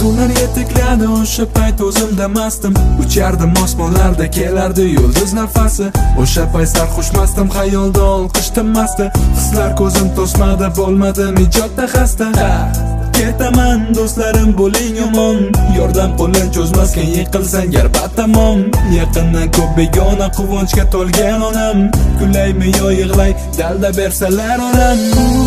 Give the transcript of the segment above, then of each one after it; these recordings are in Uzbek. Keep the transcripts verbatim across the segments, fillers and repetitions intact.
kunlar yetakladi o'sha payt o'zimda mastim. Uchardim osmonlarda kelardi yulduz nafasi. O'sha payt sarxushmasdim, xayolda olqish tinmasdi. Hislar ko'zim to'smadi, bo'lmadim ijodda xasta. Ketaman do'stlarim bo'ling omon, yordam qo'lin cho'zmaskan yiqilsang gar batamom. Yaqindan ko'p begona quvonchga to'lgan onam, kulaymi yo yig'lay dalda bersalar onam.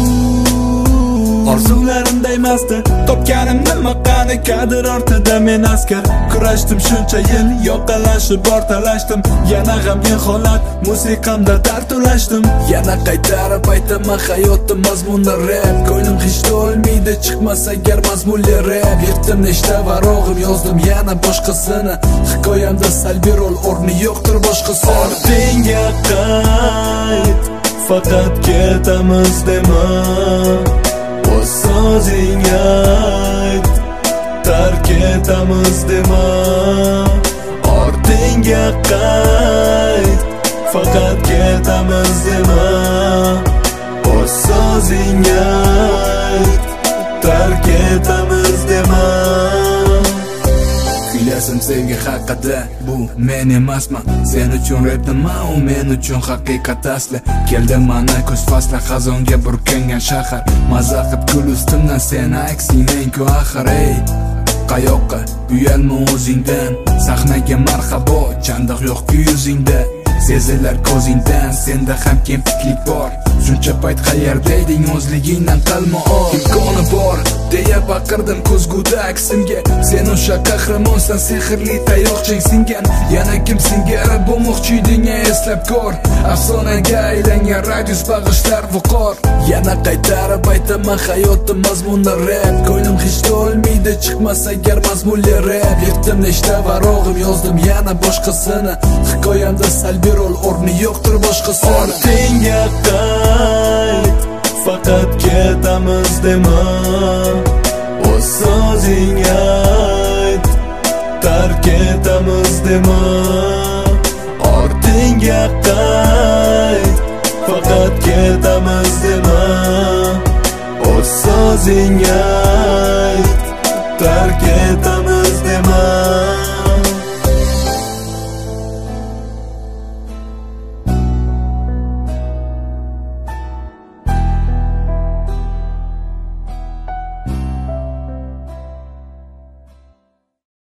Orzularim daymasdi, topganimni maqani kadr ortida men askar. Kurashdim shuncha yil, yoqalashib ortalashdim. Yana g'amgin holat, musiqamda dard ulashdim. Yana qaytarib aytaman hayotim mazmunda rap. Ko'nglim hech to'lmaydi, chiqmasa agar mazmunli rap. Yetdim nechta varog'im, yozdim yana boshqasini. Hikoyamda salbiy rol o'rni yo'qdir boshqasi. Ortingga qayt, faqat ketamiz dema. O'z so'zingga ayt, tark etamiz dema. Ortingga qayt, faqat ketamiz dema. O'z so'zingga ayt, tark etamiz dema. Kuylasim sevgi haqida, bu men emasman. Sen uchun rapman, u men uchun haqiqat asli. Keldim mana ko'z fasli, xazonga burkangan shahar. Maza qilib kul ustimdan, sen aksingmen-ku axir. Ey, qayoqqa uyalma o'zingdan. Sahnaga marhabo, chandiq yo'q yuzingda. Sezilar ko'zingdan, senda ham kemtiklik bor. Shuncha payt qayerda eding, o'zligingdan qalma ol. Imkoni bor deya baqirdim ko'zguda aksimga. Sen o'sha qahramonsan, sehrli tayoqchang singan. Yana kim singari bo'lmoqchi eding, eslab ko'r. Afsonaga aylangan radius bag'ishlar viqor. Yana qaytarib aytaman hayotim mazmunda rap. Ko'nglim hech to'lmaydi, chiqmasa agar mazmunli rap. Yetdim nechta varog'im, yozdim yana boshqasini. Hikoyamda salbiy rol o'rni yo'qdir boshqasi. Ortingga qayt, faqat ketamiz dema. O'z so'zingga ayt, tark etamiz dema. Ortingga qayt, faqat ketamiz dema. O'z so'zingga